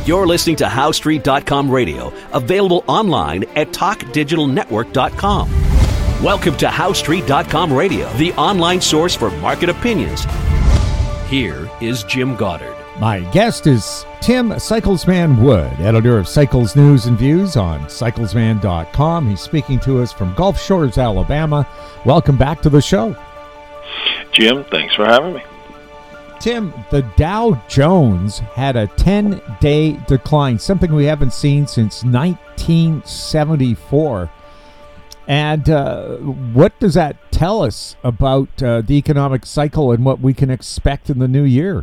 You're listening to HowStreet.com radio, available online at TalkDigitalNetwork.com. Welcome to HowStreet.com radio, the online source for market opinions. Here is Jim Goddard. My guest is Tim Cyclesman Wood, editor of Cycles News and Views on cyclesman.com. He's speaking to us from Gulf Shores, Alabama. Welcome back to the show. Jim, thanks for having me. Tim, the Dow Jones had a 10-day decline, something we haven't seen since 1974. And what does that tell us about the economic cycle and what we can expect in the new year?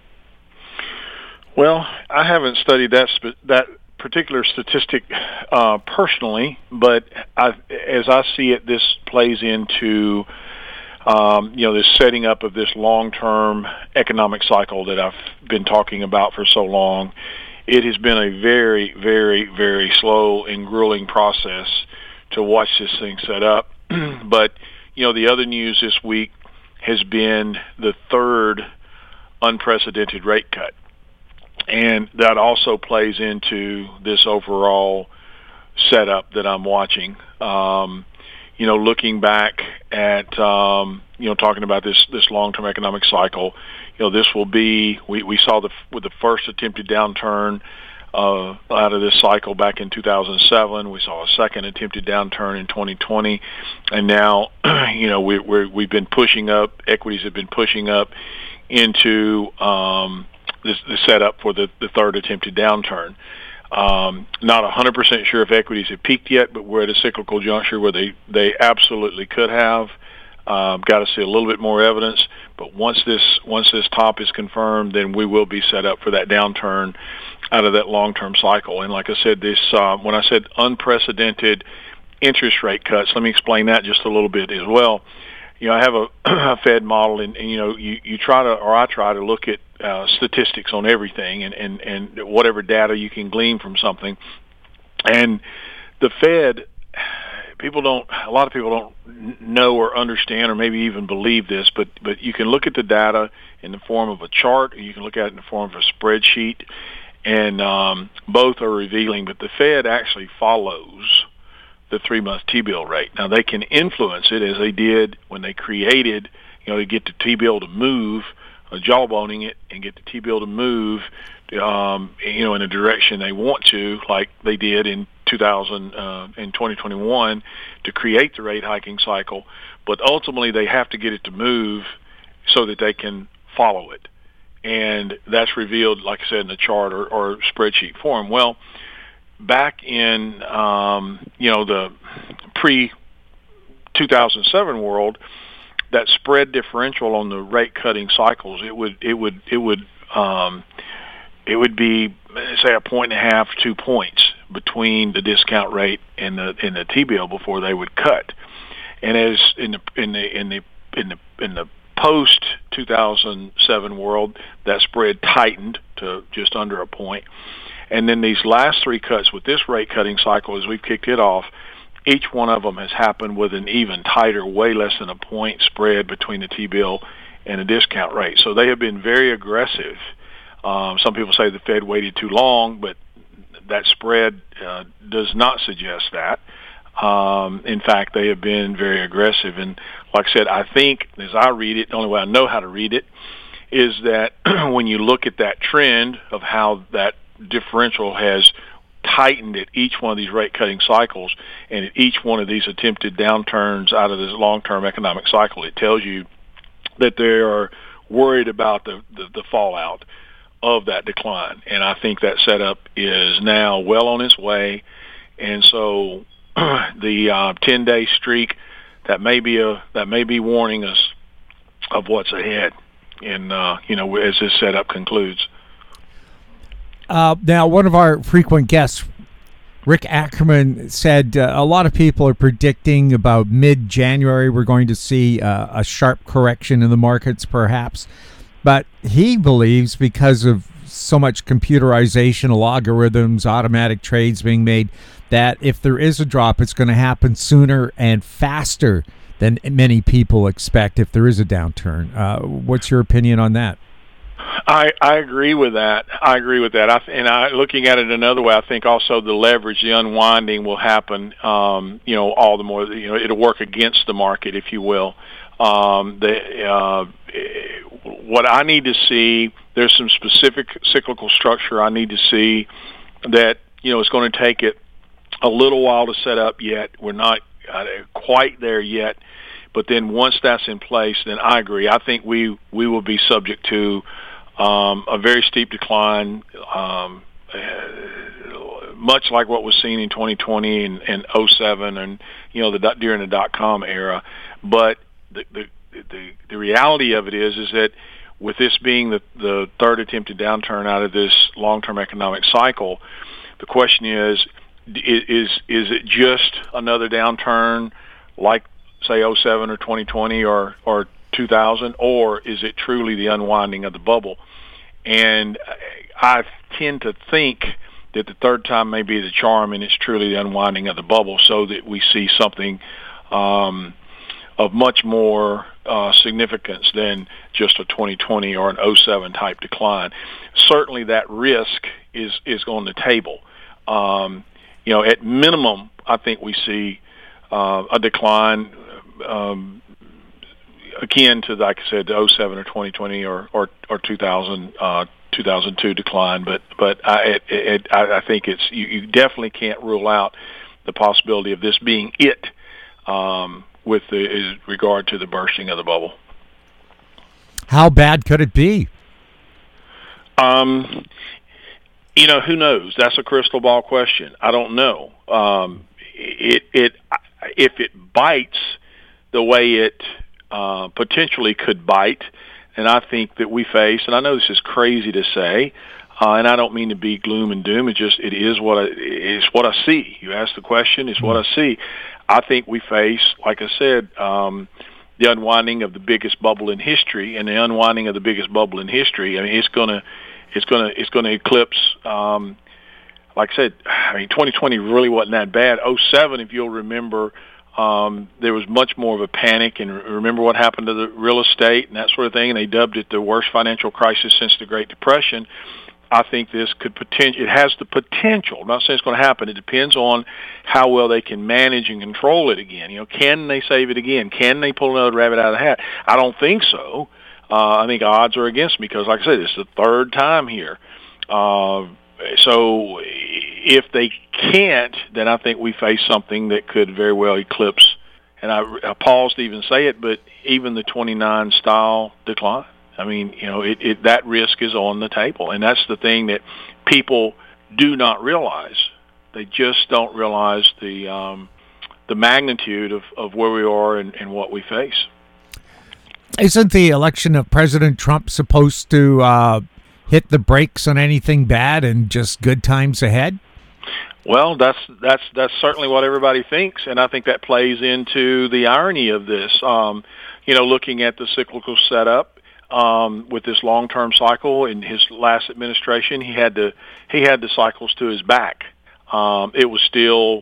Well, I haven't studied that particular statistic personally, but as I see it, this plays into this setting up of this long-term economic cycle that I've been talking about for so long. It has been a very, very, very slow and grueling process to watch this thing set up. But, the other news this week has been the third unprecedented rate cut. And that also plays into this overall setup that I'm watching. Looking back at, talking about this long-term economic cycle, this will be, we saw with the first attempted downturn out of this cycle back in 2007. We saw a second attempted downturn in 2020. And now, we've been pushing up, equities have been pushing up into the setup for the third attempted downturn. Not 100% sure if equities have peaked yet, but we're at a cyclical juncture where they absolutely could have. Got to see a little bit more evidence, but once this top is confirmed, then we will be set up for that downturn out of that long-term cycle. And like I said, this when I said unprecedented interest rate cuts, let me explain that just a little bit as well. I have a Fed model, and you try to, or I try to look at statistics on everything and whatever data you can glean from something. And the Fed, a lot of people don't know or understand or maybe even believe this, but you can look at the data in the form of a chart, or you can look at it in the form of a spreadsheet, and both are revealing. But the Fed actually follows the 3-month T-bill rate. Now, they can influence it as they did when they created, to get the T-bill to move, jawboning it and get the T-bill to move, in a direction they want to, like they did in 2021 to create the rate hiking cycle. But ultimately, they have to get it to move so that they can follow it. And that's revealed, like I said, in the chart or spreadsheet form. Well, back in the pre-2007 world, that spread differential on the rate cutting cycles, it would be, say, 1.5, 2 points between the discount rate and the T-bill before they would cut. And as in the post 2007 world, that spread tightened to just under a point. And then these last three cuts with this rate cutting cycle, as we've kicked it off, each one of them has happened with an even tighter, way less than a point spread between the T-bill and the discount rate. So they have been very aggressive. Some people say the Fed waited too long, but that spread does not suggest that. In fact, they have been very aggressive. And like I said, I think, as I read it, the only way I know how to read it, is that when you look at that trend of how that differential has tightened at each one of these rate cutting cycles and at each one of these attempted downturns out of this long-term economic cycle, it tells you that they are worried about the fallout of that decline. And I think that setup is now well on its way. And so the 10-day streak, that may be warning us of what's ahead. And as this setup concludes. Now, one of our frequent guests, Rick Ackerman, said a lot of people are predicting about mid-January we're going to see a sharp correction in the markets, perhaps. But he believes, because of so much computerization, algorithms, automatic trades being made, that if there is a drop, it's going to happen sooner and faster than many people expect if there is a downturn. What's your opinion on that? I agree with that. Looking at it another way, I think also the leverage, the unwinding will happen. All the more. It'll work against the market, if you will. What I need to see, there's some specific cyclical structure I need to see that it's going to take it a little while to set up yet. We're not quite there yet. But then once that's in place, then I agree. I think we will be subject to a very steep decline, much like what was seen in 2020 and 07 and during the dot-com era. But the reality of it is that with this being the third attempted downturn out of this long-term economic cycle, the question is it just another downturn like, say, 07 or 2020 or 2000, or is it truly the unwinding of the bubble? And I tend to think that the third time may be the charm, and it's truly the unwinding of the bubble, so that we see something of much more significance than just a 2020 or an 07 type decline. Certainly that risk is on the table. At minimum, I think we see a decline akin to, like I said, the 07 or 2020 or 2000, 2002 decline. But I think you definitely can't rule out the possibility of this being it with regard to the bursting of the bubble. How bad could it be? Who knows? That's a crystal ball question. I don't know. If it bites the way it potentially could bite, and I think that we face, and I know this is crazy to say, and I don't mean to be gloom and doom. It is what I see. You asked the question, it's what I see. I think we face, like I said, the unwinding of the biggest bubble in history, and the unwinding of the biggest bubble in history. I mean, it's going to eclipse. Like I said, 2020 really wasn't that bad. 07, if you'll remember, there was much more of a panic, and remember what happened to the real estate and that sort of thing, and they dubbed it the worst financial crisis since the Great Depression. I think this it has the potential. I'm not saying it's going to happen. It depends on how well they can manage and control it again. Can they save it again? Can they pull another rabbit out of the hat? I don't think so. I think odds are against me because, like I said, it's the third time here. So if they can't, then I think we face something that could very well eclipse, and I pause to even say it, but even the 29 style decline. I mean, that risk is on the table, and that's the thing that people do not realize. They just don't realize the magnitude of where we are and what we face. Isn't the election of President Trump supposed to hit the brakes on anything bad and just good times ahead? Well, that's certainly what everybody thinks, and I think that plays into the irony of this. Looking at the cyclical setup with this long-term cycle in his last administration, he had the cycles to his back. It was still,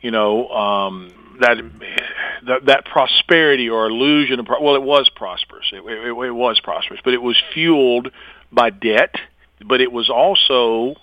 that prosperity or illusion of it was prosperous. It was prosperous, but it was fueled by debt. But it was also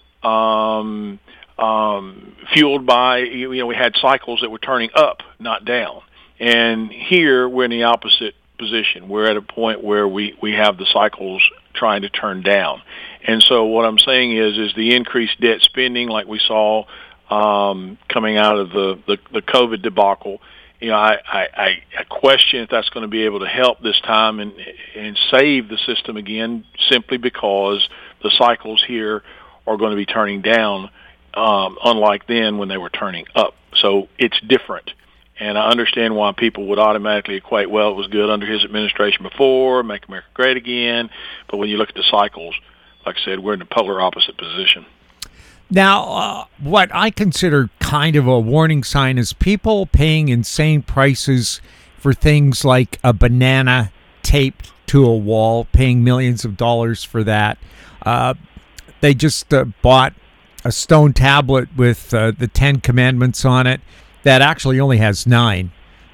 fueled by we had cycles that were turning up, not down. And here we're in the opposite position. We're at a point where we have the cycles trying to turn down. And so what I'm saying is the increased debt spending like we saw coming out of the COVID debacle, I question if that's going to be able to help this time and save the system again, simply because the cycles here are going to be turning down, unlike then when they were turning up. So it's different. And I understand why people would automatically equate, well, it was good under his administration before, make America great again. But when you look at the cycles, like I said, we're in the polar opposite position. Now, what I consider kind of a warning sign is people paying insane prices for things like a banana taped to a wall, paying millions of dollars for that. They just bought a stone tablet with the 10 Commandments on it that actually only has 9.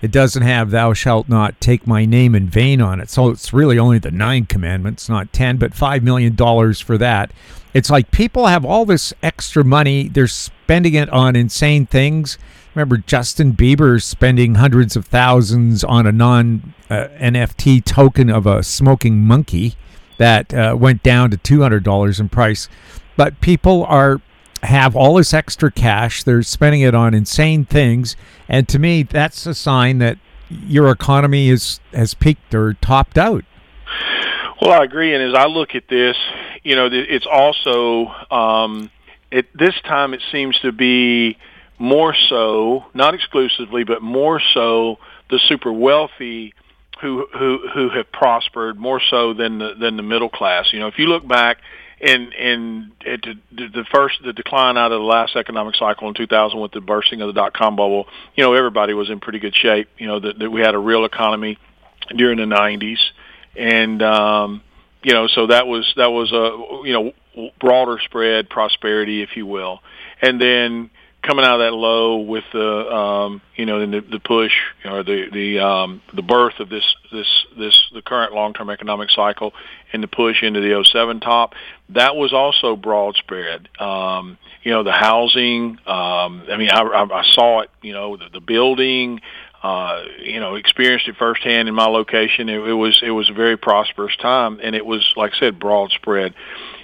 it doesn't have "Thou shalt not take my name in vain" on it. So it's really only the 9 commandments, not 10, but $5 million for that. It's like people have all this extra money. They're spending it on insane things. Remember Justin Bieber spending hundreds of thousands on a non-NFT token of a smoking monkey that went down to $200 in price. But people have all this extra cash. They're spending it on insane things. And to me, that's a sign that your economy has peaked or topped out. Well, I agree. And as I look at this, it's also, this time it seems to be more so, not exclusively, but more so the super wealthy who have prospered more so than the middle class. If you look back and the decline out of the last economic cycle in 2000 with the bursting of the dot-com bubble, everybody was in pretty good shape. That we had a real economy during the 90s, and so that was a broader spread prosperity, if you will, and then coming out of that low with the push or the birth of the current long-term economic cycle and the push into the 07 top, that was also broad spread. The housing, I saw it, the building, experienced it firsthand in my location. It was a very prosperous time, and it was, like I said, broad spread.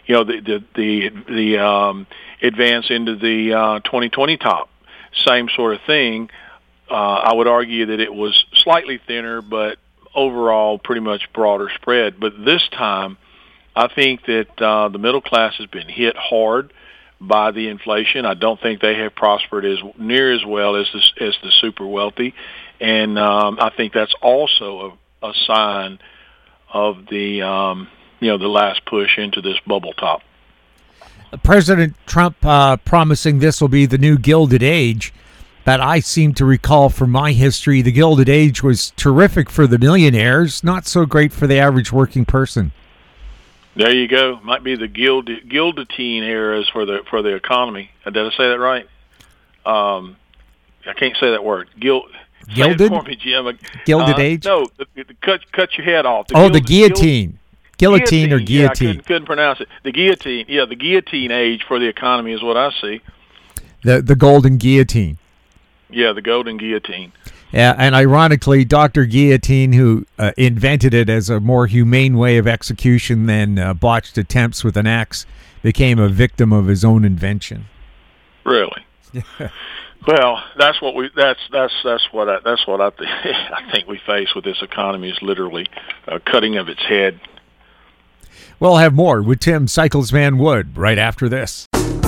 The advance into the 2020 top, same sort of thing. I would argue that it was slightly thinner, but overall pretty much broader spread. But this time, I think that the middle class has been hit hard by the inflation. I don't think they have prospered near as well as the super wealthy, and I think that's also a sign of the the last push into this bubble top. President Trump promising this will be the new Gilded Age. That I seem to recall from my history, the Gilded Age was terrific for the millionaires, not so great for the average working person. There you go. Might be the guillotine eras for the economy. Did I say that right? I can't say that word. Gilded? Say it for me, Jim. Gilded Age? No, cut your head off. The guillotine. Guillotine or guillotine? Yeah, I couldn't pronounce it. The guillotine. Yeah, the guillotine age for the economy is what I see. The golden guillotine. Yeah, the golden guillotine. Yeah, and ironically, Dr. Guillotine, who invented it as a more humane way of execution than botched attempts with an axe, became a victim of his own invention. Really? Well, that's what I think we face with this economy is literally cutting of its head. We'll have more with Tim Cyclesman Wood right after this.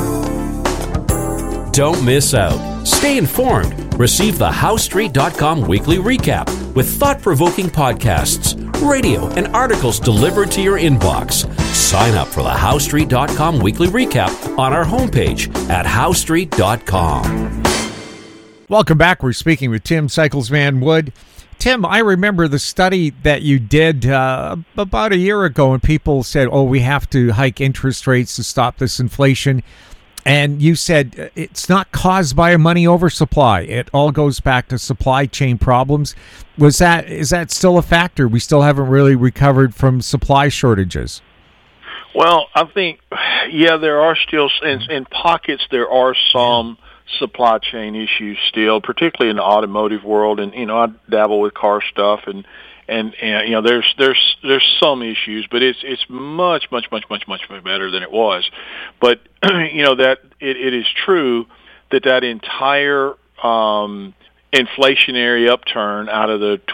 Don't miss out. Stay informed. Receive the HowStreet.com weekly recap with thought-provoking podcasts, radio, and articles delivered to your inbox. Sign up for the HowStreet.com weekly recap on our homepage at HowStreet.com. Welcome back. We're speaking with Tim Cyclesman Wood. Tim, I remember the study that you did about a year ago, and people said, we have to hike interest rates to stop this inflation. And you said it's not caused by a money oversupply. It all goes back to supply chain problems. Is that still a factor? We still haven't really recovered from supply shortages. Well, I think, there are still, in pockets, there are some supply chain issues still, particularly in the automotive world. And, I dabble with car stuff and there's some issues, but it's much better than it was. But that it is true that entire inflationary upturn out of the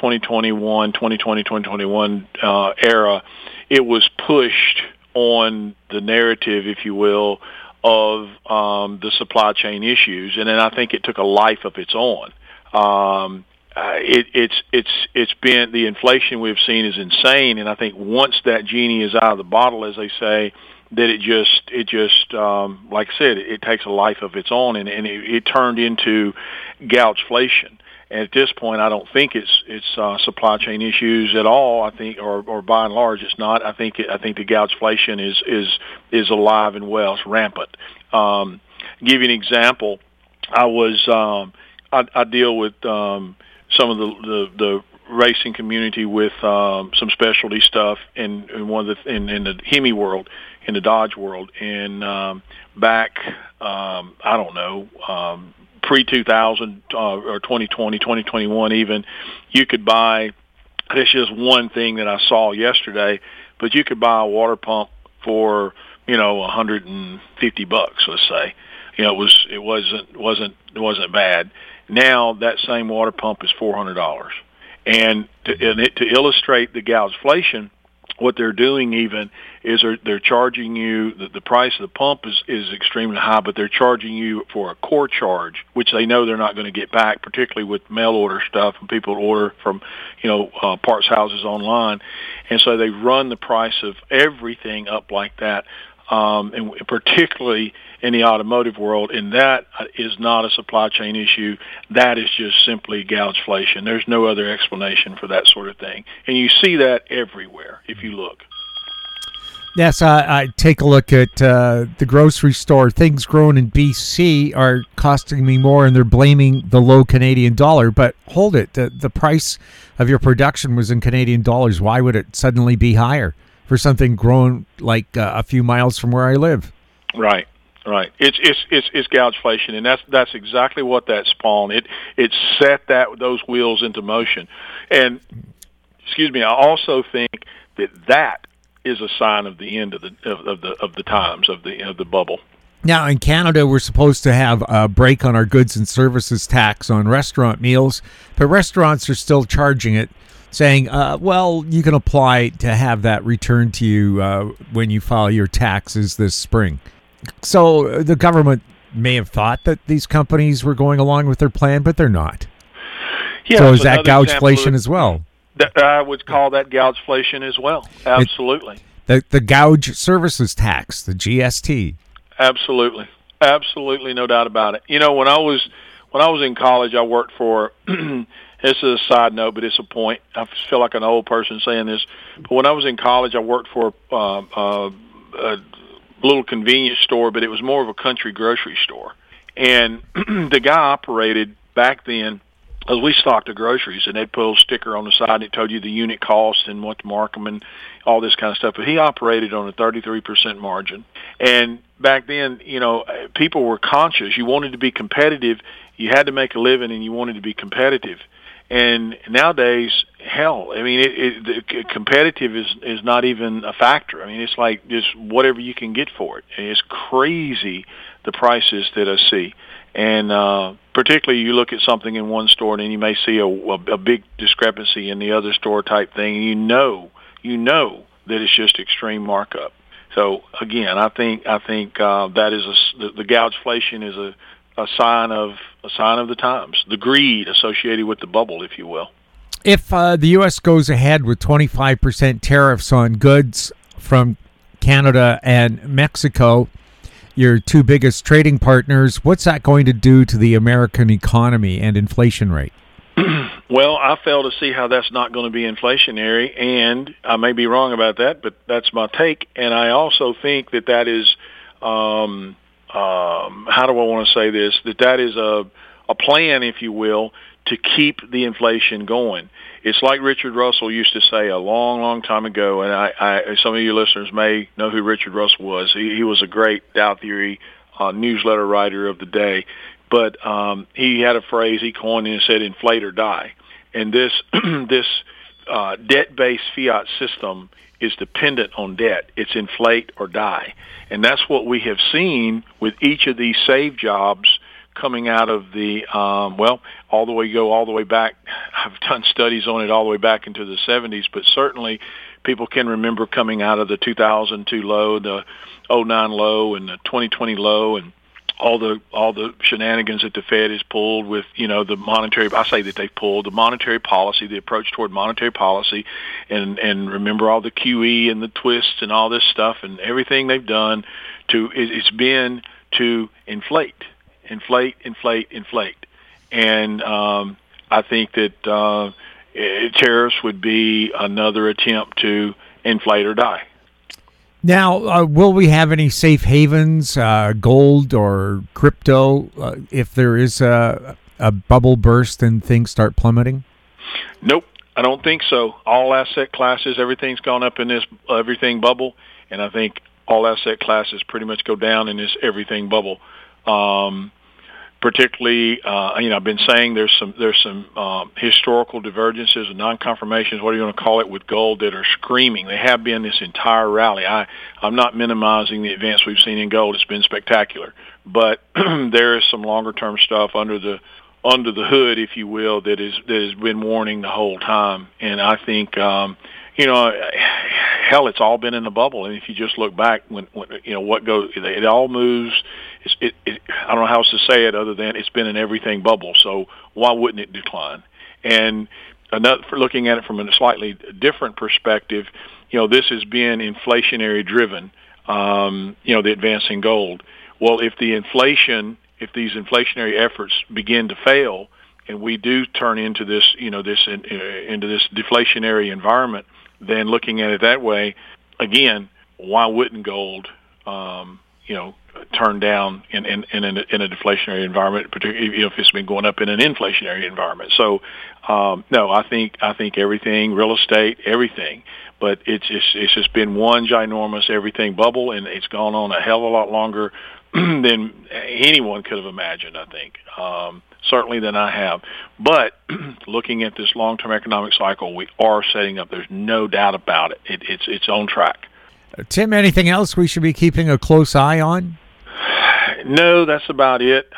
2021 era, it was pushed on the narrative, if you will, of the supply chain issues, and then I think it took a life of its own. It's been, the inflation we've seen is insane, and I think once that genie is out of the bottle, as they say, that it just like I said, it takes a life of its own, and it turned into gougeflation. And at this point, I don't think it's supply chain issues at all. I think, or by and large, it's not. I think the gougeflation is alive and well. It's rampant. Give you an example. I deal with some of the racing community with some specialty stuff in the Hemi world, in the Dodge world, and back I don't know, pre-2000 or 2020, 2021 even, you could buy. This is one thing that I saw yesterday, but you could buy a water pump for $150, let's say. It wasn't bad. Now that same water pump is $400. And to illustrate the gougeflation, what they're doing even is they're charging you, the price of the pump is extremely high, but they're charging you for a core charge, which they know they're not going to get back, particularly with mail order stuff and people order from, parts houses online. And so they run the price of everything up like that. And particularly in the automotive world, and that is not a supply chain issue. That is just simply gougeflation. There's no other explanation for that sort of thing. And you see that everywhere if you look. Yes, I take a look at the grocery store. Things grown in BC are costing me more, and they're blaming the low Canadian dollar. But hold it, the price of your production was in Canadian dollars. Why would it suddenly be higher for something grown like a few miles from where I live? Right. It's gougeflation, and that's exactly what that spawned. It set those wheels into motion. And I also think that is a sign of the end of the times of the bubble. Now, in Canada, we're supposed to have a break on our goods and services tax on restaurant meals, but restaurants are still charging it, saying, you can apply to have that returned to you when you file your taxes this spring. So the government may have thought that these companies were going along with their plan, but they're not. Yeah, so is that gougeflation as well? I would call that gougeflation as well. Absolutely. The gouge services tax, the GST. Absolutely, no doubt about it. When I was in college, I worked for. This is a side note, but it's a point. I feel like an old person saying this, but when I was in college, I worked for a little convenience store, but it was more of a country grocery store. And the guy operated back then, as we stocked the groceries, and they'd put a little sticker on the side, and it told you the unit cost and what to mark them and all this kind of stuff. But he operated on a 33% margin. And back then, people were conscious. You wanted to be competitive. You had to make a living, and you wanted to be competitive. And nowadays, hell, I mean, competitive is not even a factor. I mean, it's like just whatever you can get for it. And it's crazy the prices that I see. And particularly you look at something in one store and then you may see a big discrepancy in the other store type thing. And you know that it's just extreme markup. So again, I think that is the gougeflation is a sign of the times, the greed associated with the bubble, if you will. If the U.S. goes ahead with 25% tariffs on goods from Canada and Mexico, your two biggest trading partners, what's that going to do to the American economy and inflation rate? Well, I fail to see how that's not going to be inflationary, and I may be wrong about that, but that's my take. And I also think that is, how do I want to say this, that is a plan, if you will, to keep the inflation going. It's like Richard Russell used to say a long, long time ago, and I some of your listeners may know who Richard Russell was. He was a great Dow Theory newsletter writer of the day. But he had a phrase he coined and said, inflate or die. And this debt-based fiat system is dependent on debt. It's inflate or die. And that's what we have seen with each of these save jobs coming out of the, all the way back. I've done studies on it all the way back into the 70s, but certainly people can remember coming out of the 2002 low, the 09 low, and the 2020 low, and all the shenanigans that the Fed has pulled with, the monetary, I say that they've pulled the monetary policy, the approach toward monetary policy, and remember all the QE and the twists and all this stuff and everything they've done it's been to inflate. And I think that tariffs would be another attempt to inflate or die. Now, will we have any safe havens, gold or crypto, if there is a a bubble burst and things start plummeting? Nope, I don't think so. All asset classes, everything's gone up in this everything bubble, and I think all asset classes pretty much go down in this everything bubble. Particularly, I've been saying there's some historical divergences and non-confirmations, what do you want to call it, with gold that are screaming. They have been this entire rally. I'm not minimizing the advance we've seen in gold. It's been spectacular, but there is some longer-term stuff under the hood, if you will, that has been warning the whole time. And I think, hell, it's all been in the bubble. And if you just look back, when what goes, it all moves. I don't know how else to say it other than it's been an everything bubble. So why wouldn't it decline? And for looking at it from a slightly different perspective, this has been inflationary driven. The advancing gold. Well, if these inflationary efforts begin to fail, and we do turn into this, into this deflationary environment, then looking at it that way, again, why wouldn't gold, turn down in a deflationary environment, particularly if it's been going up in an inflationary environment? So, no, I think everything, real estate, everything. But it's just been one ginormous everything bubble, and it's gone on a hell of a lot longer than anyone could have imagined, I think, certainly than I have. But looking at this long-term economic cycle, we are setting up. There's no doubt about it. It's on track. Tim, anything else we should be keeping a close eye on? No, that's about it.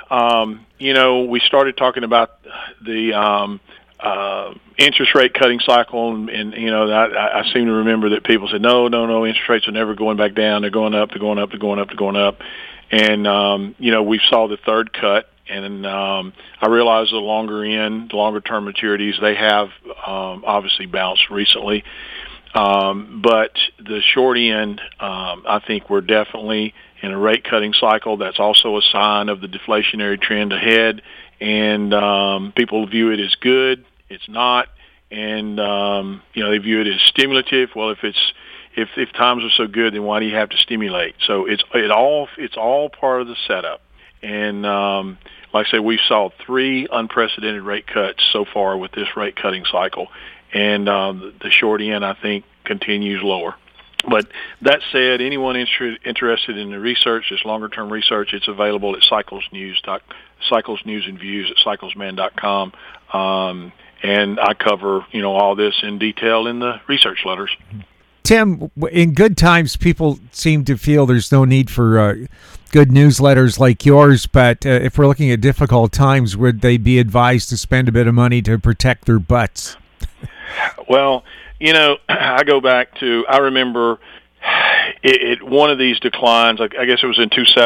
We started talking about the interest rate cutting cycle, and I seem to remember that people said, no, interest rates are never going back down. They're going up, they're going up, they're going up, they're going up. And, we saw the third cut, and I realized the longer-term maturities, they have obviously bounced recently. But the short end, I think we're definitely in a rate-cutting cycle. That's also a sign of the deflationary trend ahead, and people view it as good. It's not, and they view it as stimulative. Well, if times are so good, then why do you have to stimulate? So it's all part of the setup. And like I said, we saw 3 unprecedented rate cuts so far with this rate cutting cycle, and the short end, I think, continues lower. But that said, anyone interested in the research, this longer-term research, it's available at Cycles News and Views at cyclesman.com. And I cover, all this in detail in the research letters. Tim, in good times, people seem to feel there's no need for good newsletters like yours, but if we're looking at difficult times, would they be advised to spend a bit of money to protect their butts? Well, I go back to, I remember one of these declines, I guess it was in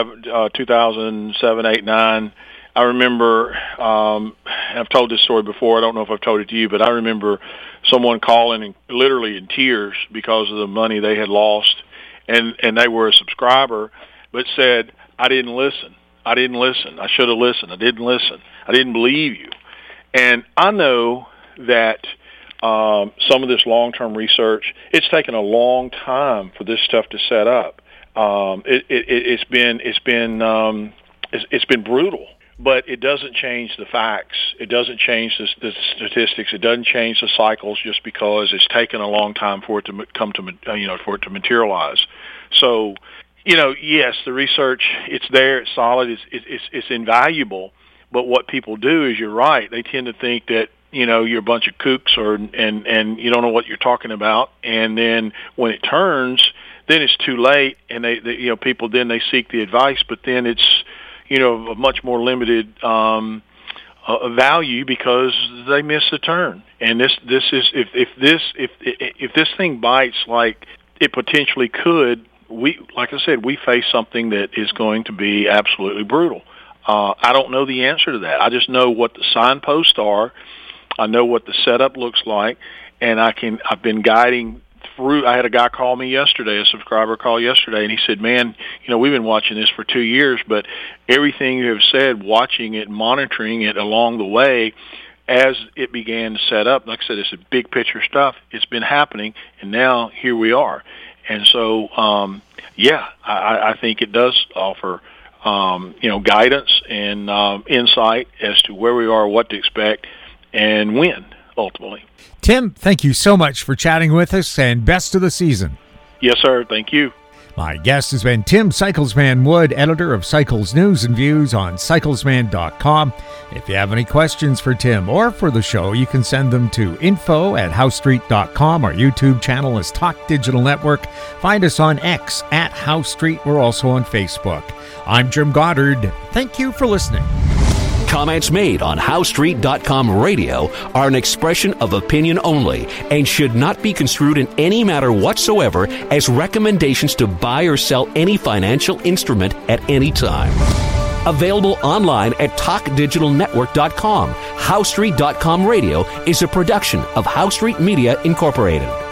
2007, 8, 9. I remember, I've told this story before, I don't know if I've told it to you, but I remember someone calling and literally in tears because of the money they had lost, and they were a subscriber, but said, I didn't listen. I should have listened. I didn't listen. I didn't believe you. And I know that some of this long-term research, it's taken a long time for this stuff to set up. It's been brutal. But it doesn't change the facts. It doesn't change the statistics. It doesn't change the cycles just because it's taken a long time for it to come to for it to materialize. So, yes, the research, it's there, it's solid, it's invaluable. But what people do is, you're right. They tend to think that you're a bunch of kooks and you don't know what you're talking about. And then when it turns, then it's too late, and they people then they seek the advice, but then it's a much more limited value because they miss the turn. And this is if this thing bites like it potentially could, like I said, we face something that is going to be absolutely brutal. I don't know the answer to that. I just know what the signposts are. I know what the setup looks like, and I've been guiding through. I had a guy call me yesterday, a subscriber call yesterday, and he said, man, we've been watching this for 2 years, but everything you have said, watching it, monitoring it along the way as it began to set up, like I said, it's a big picture stuff. It's been happening, and now here we are. And so, I think it does offer guidance and insight as to where we are, what to expect, and when, ultimately. Tim, thank you so much for chatting with us, and best of the season. Yes, sir. Thank you. My guest has been Tim Cyclesman Wood, editor of Cycles News and Views on cyclesman.com. If you have any questions for Tim or for the show, you can send them to info@howstreet.com. Our YouTube channel is Talk Digital Network. Find us on X @HowStreet. We're also on Facebook. I'm Jim Goddard. Thank you for listening. Comments made on HowStreet.com radio are an expression of opinion only and should not be construed in any matter whatsoever as recommendations to buy or sell any financial instrument at any time. Available online at TalkDigitalNetwork.com. HowStreet.com radio is a production of HowStreet Media Incorporated.